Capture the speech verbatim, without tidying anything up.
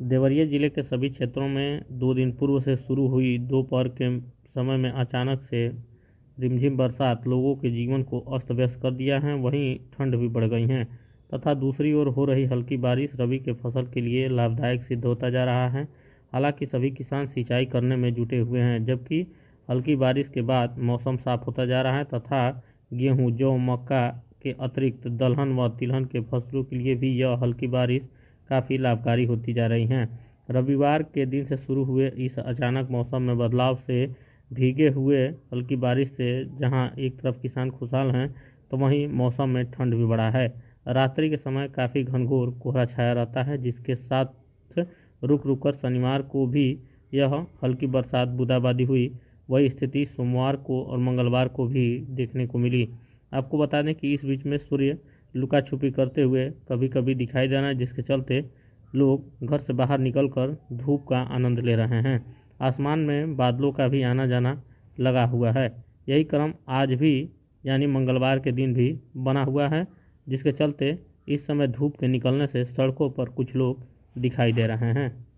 देवरिया जिले के सभी क्षेत्रों में दो दिन पूर्व से शुरू हुई दोपहर के समय में अचानक से रिमझिम बरसात लोगों के जीवन को अस्त व्यस्त कर दिया है। वहीं ठंड भी बढ़ गई है तथा दूसरी ओर हो रही हल्की बारिश रबी के फसल के लिए लाभदायक सिद्ध होता जा रहा है। हालांकि सभी किसान सिंचाई करने में जुटे हुए हैं, जबकि हल्की बारिश के बाद मौसम साफ होता जा रहा है तथा गेहूं, जौ, मक्का के अतिरिक्त दलहन व तिलहन के फसलों के लिए भी यह हल्की बारिश काफ़ी लाभकारी होती जा रही हैं। रविवार के दिन से शुरू हुए इस अचानक मौसम में बदलाव से भीगे हुए हल्की बारिश से जहां एक तरफ किसान खुशहाल हैं, तो वहीं मौसम में ठंड भी बढ़ा है। रात्रि के समय काफ़ी घनघोर कोहरा छाया रहता है, जिसके साथ रुक रुक कर शनिवार को भी यह हल्की बरसात बूंदाबांदी हुई। वही स्थिति सोमवार को और मंगलवार को भी देखने को मिली। आपको बता दें कि इस बीच में सूर्य लुका छुपी करते हुए कभी कभी दिखाई देना, जिसके चलते लोग घर से बाहर निकलकर धूप का आनंद ले रहे हैं। आसमान में बादलों का भी आना जाना लगा हुआ है। यही क्रम आज भी यानी मंगलवार के दिन भी बना हुआ है, जिसके चलते इस समय धूप के निकलने से सड़कों पर कुछ लोग दिखाई दे रहे हैं।